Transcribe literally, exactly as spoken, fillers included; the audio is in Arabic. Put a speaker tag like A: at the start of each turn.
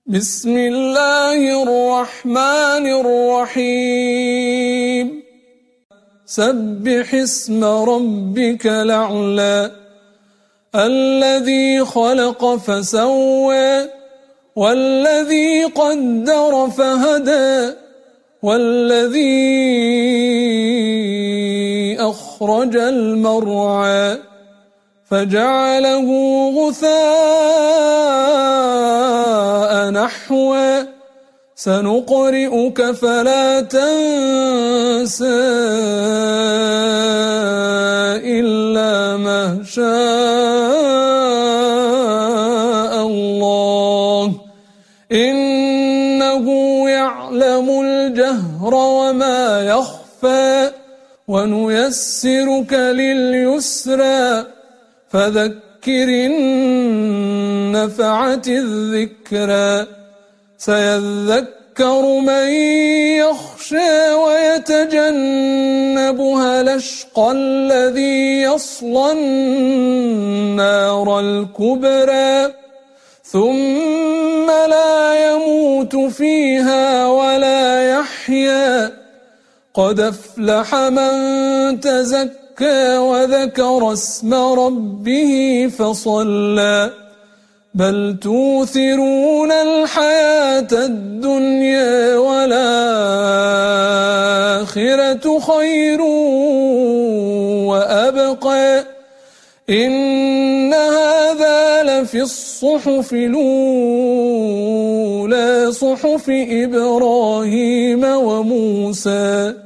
A: بسم الله الرحمن الرحيم سبح اسم ربك الأعلى الذي خلق فسوى والذي قدر فهدى والذي أخرج المرعى فجعله غثاء نحوا سنقرئك فلا تنسى إلا ما شاء الله إنه يعلم الجهر وما يخفى ونيسرك لليسرى فذكر إن نفعت الذكرى سيذكر من يخشى ويتجنبها الأشقى الذي يصلى النار الكبرى ثم لا يموت فيها ولا يحيا قد أفلح من تزكى وذكر اسم ربه فصلى بل توثرون الحياة الدنيا والآخرة خير وأبقى إن هذا لفي الصحف الأولى صحف إبراهيم وموسى